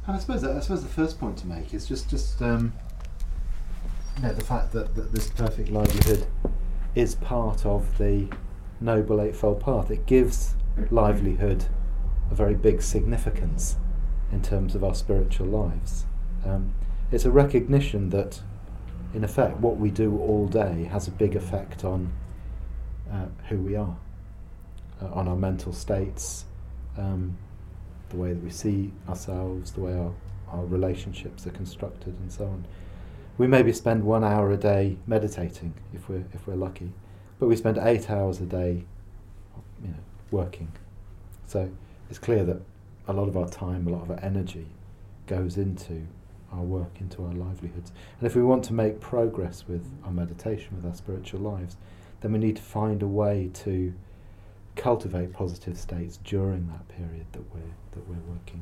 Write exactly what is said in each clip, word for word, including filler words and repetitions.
And I suppose that, I suppose the first point to make is just just um, you know, the fact that, that this perfect livelihood is part of the Noble Eightfold Path. It gives livelihood a very big significance in terms of our spiritual lives. Um, it's a recognition that, in effect, what we do all day has a big effect on uh, who we are, uh, on our mental states, um, the way that we see ourselves, the way our, our relationships are constructed, and so on. We maybe spend one hour a day meditating, if we're if we're lucky, but we spend eight hours a day, you know, working. So it's clear that a lot of our time, a lot of our energy, goes into our work, into our livelihoods. And if we want to make progress with our meditation, with our spiritual lives, then we need to find a way to cultivate positive states during that period that we're that we're working.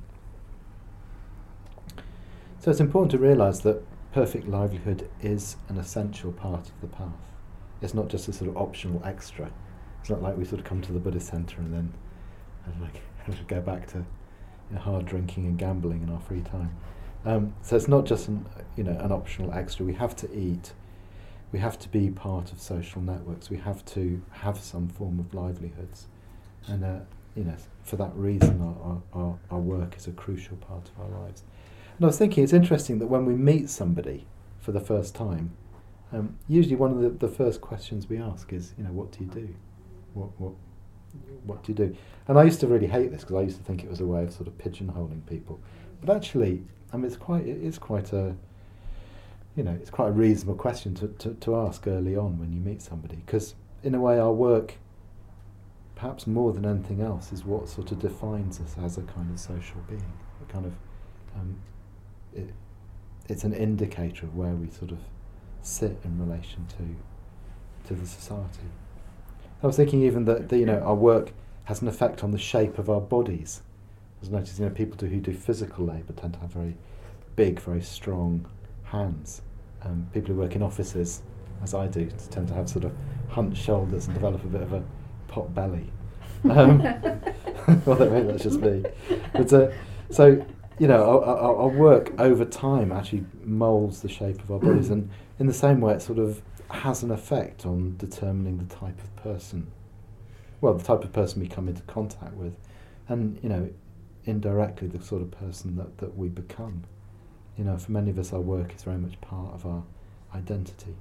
So it's important to realise that perfect livelihood is an essential part of the path. It's not just a sort of optional extra. It's not like we sort of come to the Buddhist centre and then and like have to go back to, you know, hard drinking and gambling in our free time. Um, so it's not just an you know an optional extra. We have to eat. We have to be part of social networks. We have to have some form of livelihoods, and uh, you know for that reason, our, our our work is a crucial part of our lives. And I was thinking, it's interesting that when we meet somebody for the first time, um, usually one of the, the first questions we ask is, you know, what do you do? What what what do you do? And I used to really hate this because I used to think it was a way of sort of pigeonholing people. But actually, I mean, it's quite it is quite a you know it's quite a reasonable question to, to, to ask early on when you meet somebody, because in a way our work, perhaps more than anything else, is what sort of defines us as a kind of social being. A kind of um, it, it's an indicator of where we sort of sit in relation to to the society. I was thinking even that the, you know our work has an effect on the shape of our bodies. I was noticing, you know, people do, who do physical labour tend to have very big, very strong hands. Um, people who work in offices, as I do, tend to have sort of hunched shoulders and develop a bit of a pot belly. Um, well, maybe that's just me. But uh, so, you know, our, our, our work over time actually moulds the shape of our bodies, and in the same way, it sort of has an effect on determining the type of person. Well, the type of person we come into contact with, and you know, indirectly the sort of person that, that we become. You know, for many of us, our work is very much part of our identity.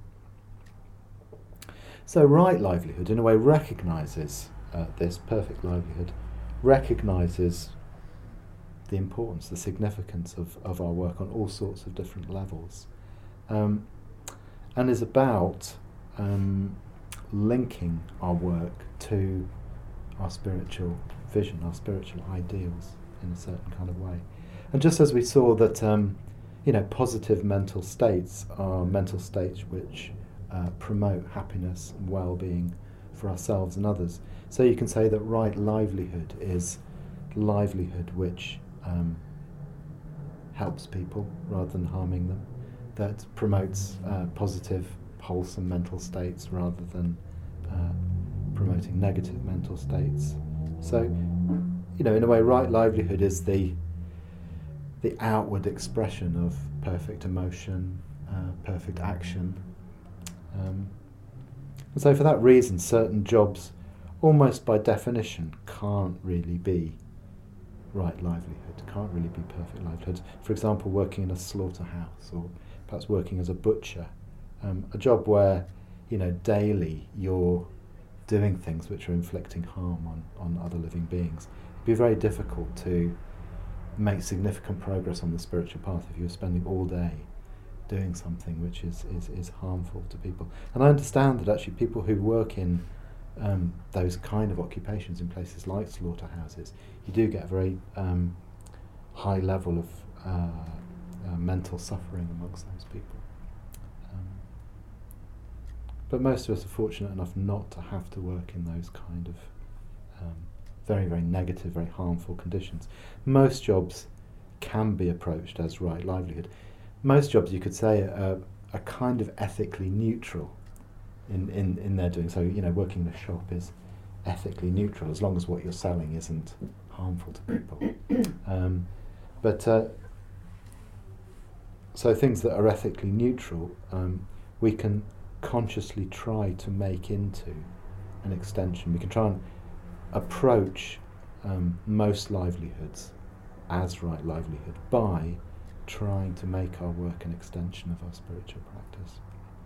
So, right livelihood, in a way, recognises uh, this perfect livelihood, recognises the importance, the significance of, of our work on all sorts of different levels, um, and is about um, linking our work to our spiritual vision, our spiritual ideals in a certain kind of way. And just as we saw that, um, you know, positive mental states are mental states which uh, promote happiness and well-being for ourselves and others. So you can say that right livelihood is livelihood which um, helps people rather than harming them, that promotes uh, positive, wholesome mental states rather than uh, promoting negative mental states. So, you know, in a way, right livelihood is the the outward expression of perfect emotion, uh, perfect action. Um, and so for that reason, certain jobs, almost by definition, can't really be right livelihood, can't really be perfect livelihood. For example, working in a slaughterhouse, or perhaps working as a butcher, um, a job where, you know, daily you're doing things which are inflicting harm on, on other living beings. It'd be very difficult to make significant progress on the spiritual path if you're spending all day doing something which is, is, is harmful to people. And I understand that actually people who work in um, those kind of occupations in places like slaughterhouses, you do get a very um, high level of uh, uh, mental suffering amongst those people. Um, but most of us are fortunate enough not to have to work in those kind of um, very, very negative, very harmful conditions. Most jobs can be approached as right livelihood. Most jobs, you could say, are, are kind of ethically neutral in, in, in their doing. So, you know, working in a shop is ethically neutral as long as what you're selling isn't harmful to people. Um, but, uh, so things that are ethically neutral, um, we can consciously try to make into an extension. We can try and approach um, most livelihoods as right livelihood by trying to make our work an extension of our spiritual practice.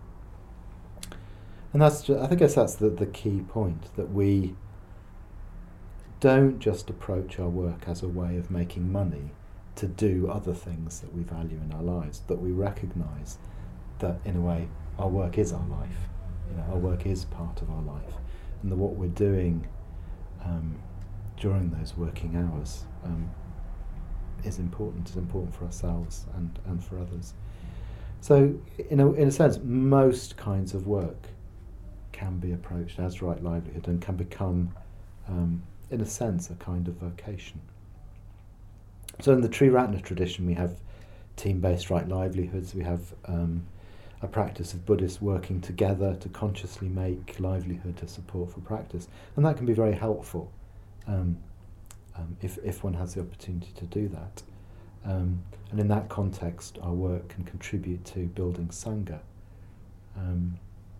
And that's ju- I guess that's the, the key point, that we don't just approach our work as a way of making money to do other things that we value in our lives, that we recognise that in a way our work is our life, you know, our work is part of our life, and that what we're doing um, during those working hours um, is important, is important for ourselves and, and for others. So in a, in a sense, most kinds of work can be approached as right livelihood and can become, um, in a sense, a kind of vocation. So in the Triratna tradition we have team-based right livelihoods, we have um, a practice of Buddhists working together to consciously make livelihood a support for practice, and that can be very helpful um, um, if, if one has the opportunity to do that. Um, and in that context our work can contribute to building Sangha. Um,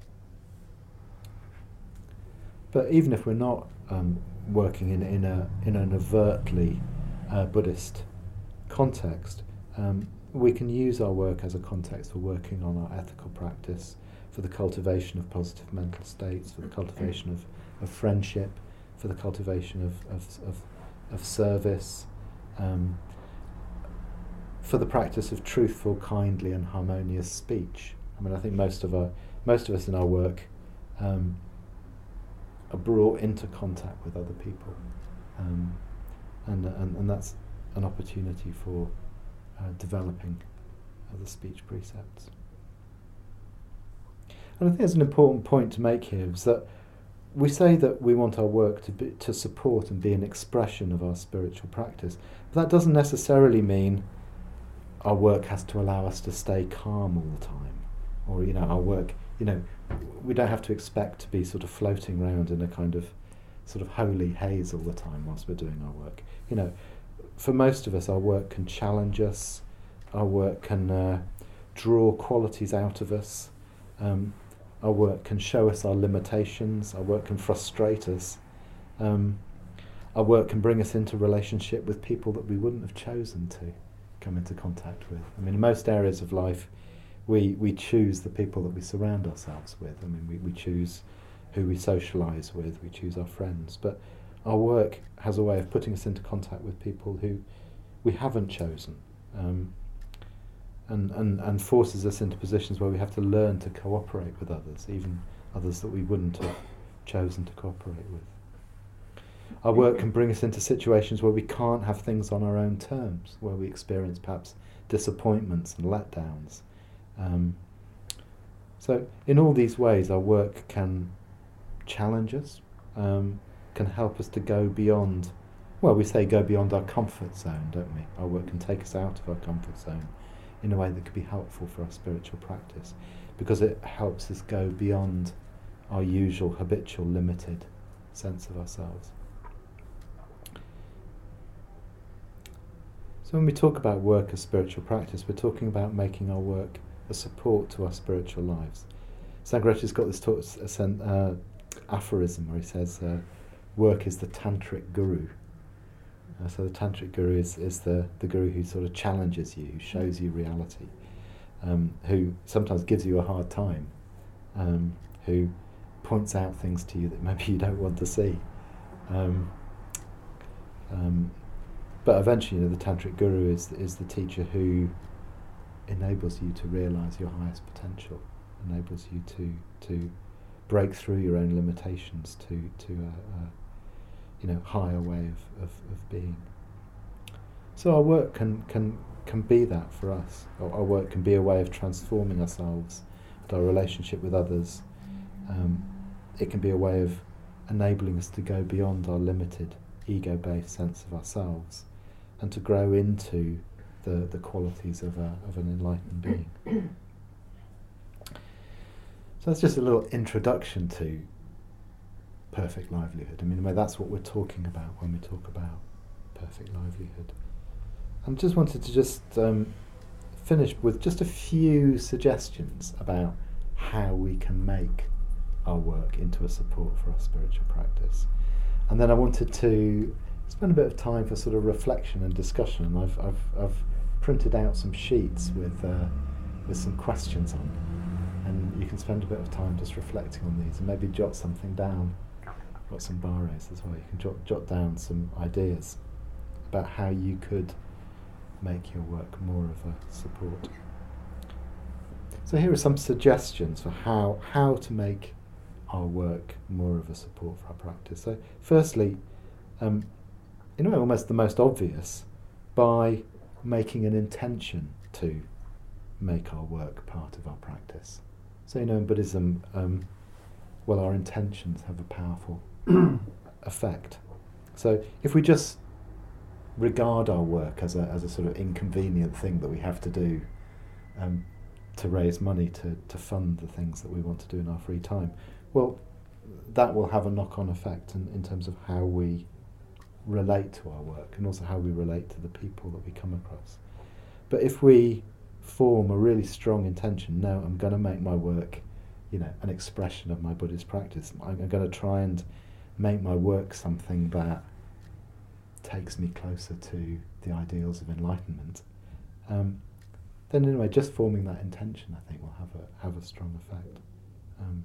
but even if we're not um, working in, in, a, in an overtly uh, Buddhist context, um, we can use our work as a context for working on our ethical practice, for the cultivation of positive mental states, for the cultivation of, of friendship, for the cultivation of, of, of, of service, um, for the practice of truthful, kindly and harmonious speech. I mean, I think most of our most of us in our work um, are brought into contact with other people, um, and, and and that's an opportunity for uh, developing other speech precepts. And I think there's an important point to make here, is that we say that we want our work to be, to support and be an expression of our spiritual practice, but that doesn't necessarily mean our work has to allow us to stay calm all the time, or you know, our work, you know, we don't have to expect to be sort of floating around in a kind of sort of holy haze all the time whilst we're doing our work. You know, for most of us, our work can challenge us, our work can uh, draw qualities out of us, um, our work can show us our limitations, our work can frustrate us, um, our work can bring us into relationship with people that we wouldn't have chosen to come into contact with. I mean, in most areas of life, we, we choose the people that we surround ourselves with. I mean, we, we choose who we socialise with, we choose our friends, but our work has a way of putting us into contact with people who we haven't chosen, um, and, and, and forces us into positions where we have to learn to cooperate with others, even others that we wouldn't have chosen to cooperate with. Our work can bring us into situations where we can't have things on our own terms, where we experience perhaps disappointments and letdowns. Um, so in all these ways our work can challenge us, um, can help us to go beyond, well, we say go beyond our comfort zone, don't we? Our work can take us out of our comfort zone in a way that could be helpful for our spiritual practice, because it helps us go beyond our usual habitual limited sense of ourselves. So when we talk about work as spiritual practice, we're talking about making our work a support to our spiritual lives. Sangharakshita's got this talk, uh, aphorism where he says, uh, work is the tantric guru. Uh, so the tantric guru is, is the, the guru who sort of challenges you, who shows you reality, um, who sometimes gives you a hard time, um, who points out things to you that maybe you don't want to see. Um, um, but eventually, you know, the tantric guru is is the teacher who enables you to realise your highest potential, enables you to to break through your own limitations to to a, a you know higher way of, of, of being. So our work can can can be that for us. Our, our work can be a way of transforming ourselves and our relationship with others. Um, it can be a way of enabling us to go beyond our limited ego-based sense of ourselves and to grow into the, the qualities of, a, of an enlightened being. So that's just a little introduction to perfect livelihood. I mean, that's what we're talking about when we talk about perfect livelihood. I just wanted to just um, finish with just a few suggestions about how we can make our work into a support for our spiritual practice. And then I wanted to spend a bit of time for sort of reflection and discussion. And I've I've I've printed out some sheets with uh, with some questions on, and you can spend a bit of time just reflecting on these and maybe jot something down. Got some barres as well. You can jot jot down some ideas about how you could make your work more of a support. So here are some suggestions for how how to make our work more of a support for our practice. So firstly, um, in a way almost the most obvious, by making an intention to make our work part of our practice. So you know in Buddhism, um, well our intentions have a powerful effect. So if we just regard our work as a as a sort of inconvenient thing that we have to do um, to raise money to, to fund the things that we want to do in our free time, well, that will have a knock-on effect in, in terms of how we relate to our work and also how we relate to the people that we come across. But if we form a really strong intention, no, I'm going to make my work, you know, an expression of my Buddhist practice. I'm, I'm going to try and make my work something that takes me closer to the ideals of enlightenment. Um, then, in a way, just forming that intention, I think, will have a have a strong effect. Um,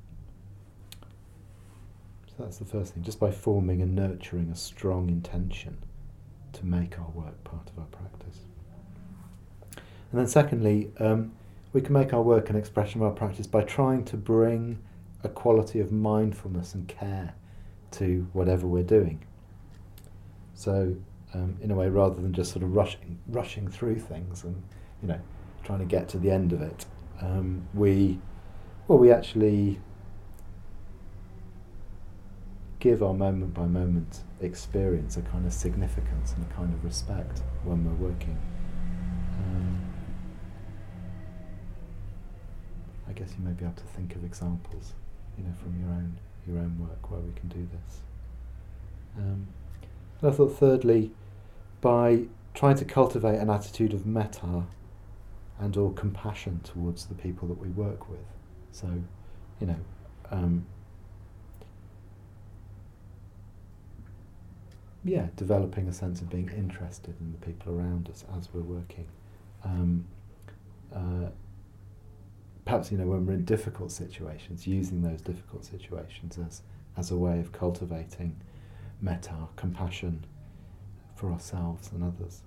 so that's the first thing. Just by forming and nurturing a strong intention to make our work part of our practice. And then, secondly, um, we can make our work an expression of our practice by trying to bring a quality of mindfulness and care to whatever we're doing. So, um, in a way, rather than just sort of rushing, rushing through things and, you know, trying to get to the end of it, um, we, well, we actually give our moment by moment experience a kind of significance and a kind of respect when we're working. Um, I guess you may be able to think of examples, you know, from your own your own work where we can do this. Um, and I thought, thirdly, by trying to cultivate an attitude of metta and or compassion towards the people that we work with. So, you know, um, yeah, developing a sense of being interested in the people around us as we're working. Um, uh, perhaps, you know, when we're in difficult situations, using those difficult situations as, as a way of cultivating metta, compassion for ourselves and others.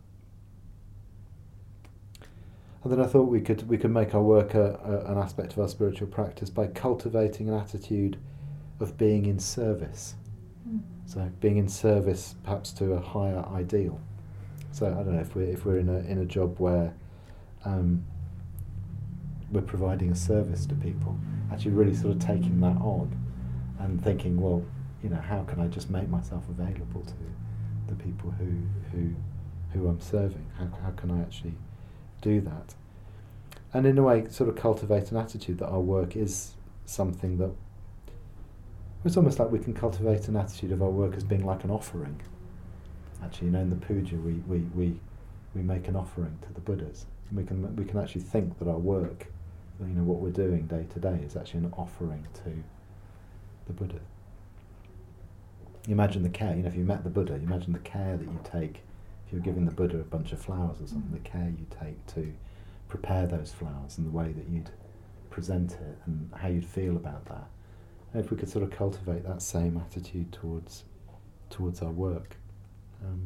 And then I thought we could we could make our work a, a, an aspect of our spiritual practice by cultivating an attitude of being in service. Mm. So being in service perhaps to a higher ideal. So I don't know if we're if we're in a in a job where um, we're providing a service to people, actually really sort of taking that on and thinking, well, you know, how can I just make myself available to the people who who who I'm serving? How how can I actually do that? And in a way, sort of cultivate an attitude that our work is something that it's almost like we can cultivate an attitude of our work as being like an offering. Actually, you know, in the puja, we we we, we make an offering to the Buddhas. And we can we can actually think that our work, you know, what we're doing day to day, is actually an offering to the Buddha. You imagine the care, you know, if you met the Buddha, you imagine the care that you take, if you're giving the Buddha a bunch of flowers or something, the care you take to prepare those flowers and the way that you'd present it and how you'd feel about that. And if we could sort of cultivate that same attitude towards towards our work, um,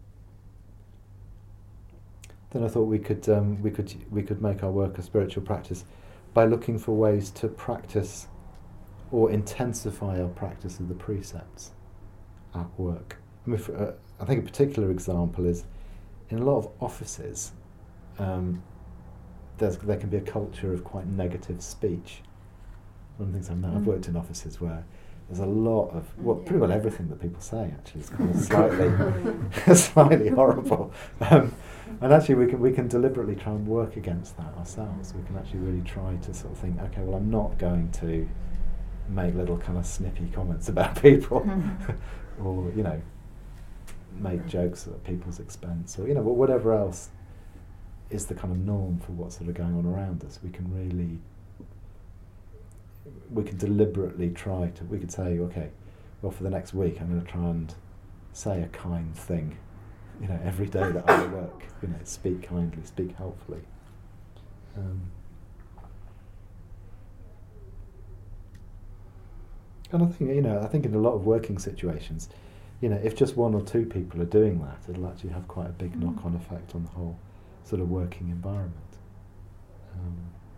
then I thought we could um, we could we could make our work a spiritual practice by looking for ways to practice or intensify our practice of the precepts at work. I mean, for, uh, I think a particular example is in a lot of offices, um, there's, there can be a culture of quite negative speech. One of the things I know, mm. I've worked in offices where there's a lot of, well, pretty well everything that people say actually is kind of slightly, slightly horrible. Um, and actually we can we can deliberately try and work against that ourselves. We can actually really try to sort of think, okay, well, I'm not going to make little kind of snippy comments about people, or, you know, make jokes at people's expense, or, you know, whatever else is the kind of norm for what's sort of going on around us. We can really, we can deliberately try to, we could say, okay, well, for the next week I'm going to try and say a kind thing, you know, every day that I work, you know, speak kindly, speak helpfully. Um, and I think, you know, I think in a lot of working situations, you know, if just one or two people are doing that, it'll actually have quite a big mm. knock-on effect on the whole sort of working environment. Um,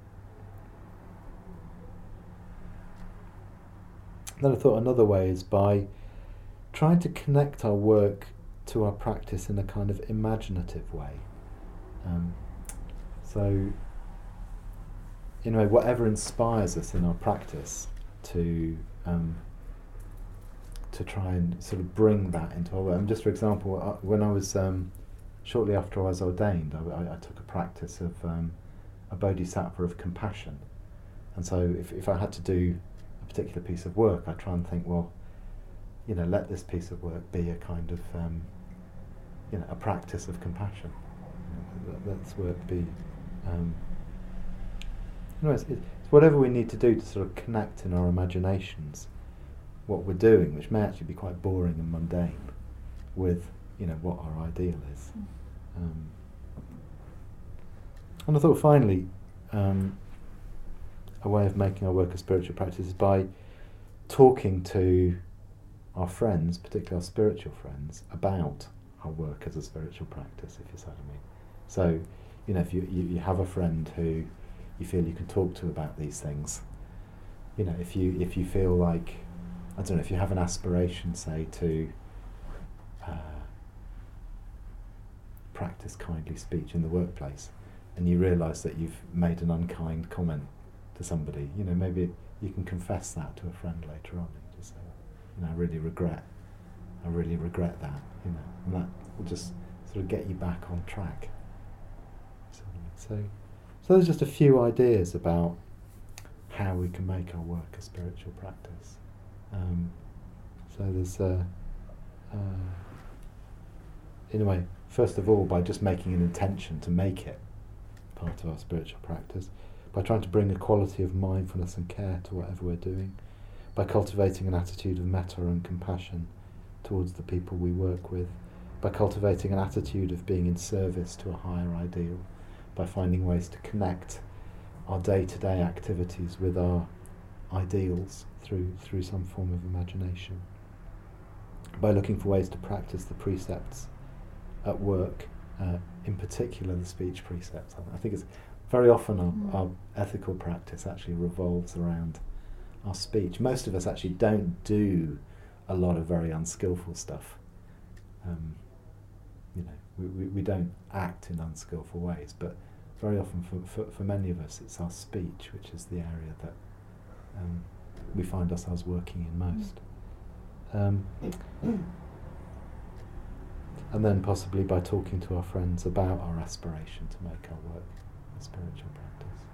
then I thought another way is by trying to connect our work to our practice in a kind of imaginative way. Um, so, in a way, whatever inspires us in our practice to um, to try and sort of bring that into our work. And just for example, uh, when I was um, shortly after I was ordained, I, I, I took a practice of um, a bodhisattva of compassion. And so, if if I had to do a particular piece of work, I try and think, well, you know, let this piece of work be a kind of, um, you know, a practice of compassion. You know, let this work be, um, you know, it's, it's whatever we need to do to sort of connect in our imaginations what we're doing, which may actually be quite boring and mundane, with, you know, what our ideal is. Um, and I thought finally, um, a way of making our work a spiritual practice is by talking to our friends, particularly our spiritual friends, about our work as a spiritual practice, if you see what I mean. So, you know, if you, you, you have a friend who you feel you can talk to about these things, you know, if you if you feel like, I don't know, if you have an aspiration, say, to uh, practice kindly speech in the workplace, and you realise that you've made an unkind comment to somebody, you know, maybe you can confess that to a friend later on and just say, you know, I really regret, I really regret that, you know, and that will just sort of get you back on track. So, so, so there's just a few ideas about how we can make our work a spiritual practice. Um, so there's, uh, uh, in a way, first of all, by just making an intention to make it part of our spiritual practice, by trying to bring a quality of mindfulness and care to whatever we're doing, by cultivating an attitude of metta and compassion towards the people we work with, by cultivating an attitude of being in service to a higher ideal, by finding ways to connect our day-to-day activities with our ideals through through some form of imagination, by looking for ways to practice the precepts at work, uh, in particular the speech precepts. I think it's very often our, mm. our ethical practice actually revolves around our speech. Most of us actually don't do a lot of very unskillful stuff. Um, you know, we, we, we don't act in unskillful ways, but very often for, for, for many of us it's our speech which is the area that um, we find ourselves working in most. Um, and then possibly by talking to our friends about our aspiration to make our work a spiritual practice.